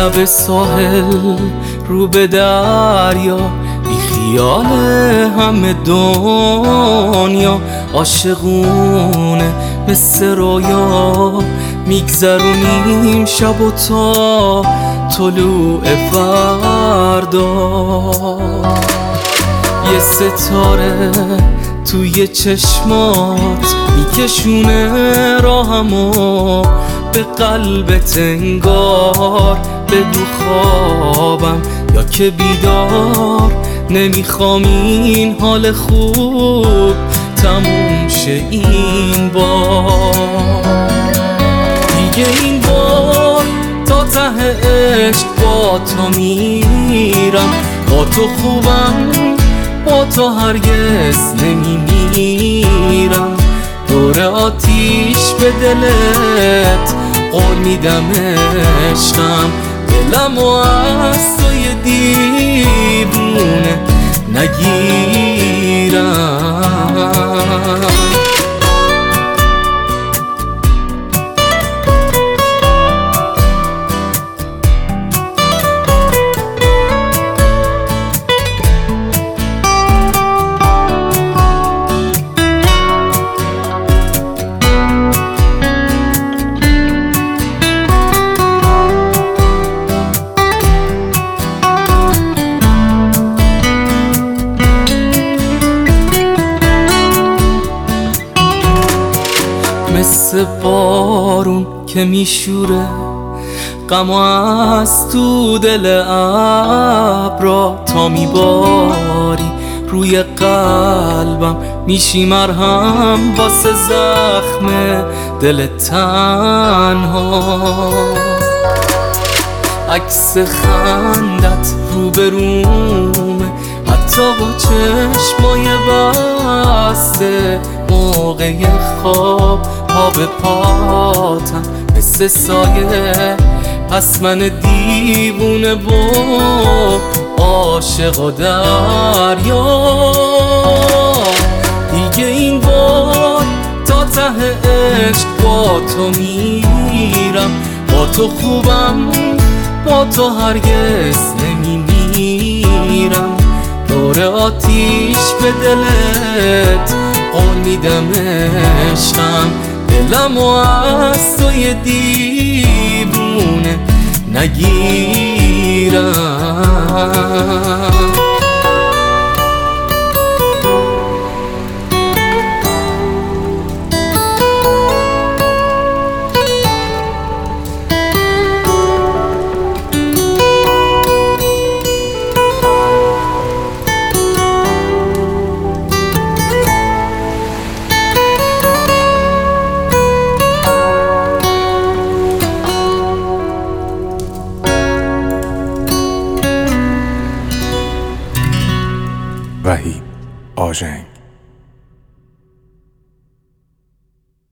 لب ساحل رو به دریا، بی خیال همه دنیا، عاشقونه مثل رویا، میگذرونیم شب و تا طلوع فردا. یه ستاره توی چشمات میکشونه راهمو به قلبت انگار. بگو خوابم یا که بیدار، نمیخوام این حال خوب تموم شه این بار. دیگه این بار تا ته عشق با تو میرم، با تو خوبم، با تو هرگز نمیمیرم. دور آتیش به دلت قول میدم عشقم، دلمو از توی دیوونه نگیرم. مثل بارون که میشوره غم از تو دل ابرا، تا میباری روی قلبم میشی مرهم واسه زخم دل تنها. عکس خندت رو به رومه، حتی با چشمای بسته، موقع خواب پا به پاتم مثل سایه. پس من دیوونه و عاشق و دریا، دیگه این بار تا ته عشق با تو میرم، با تو خوبم، با تو هرگز نمیمیرم. دور آتیش به دلت قول میدم عشقم، دلمو از توی دیوونه نگیرم. وحید آژنگ.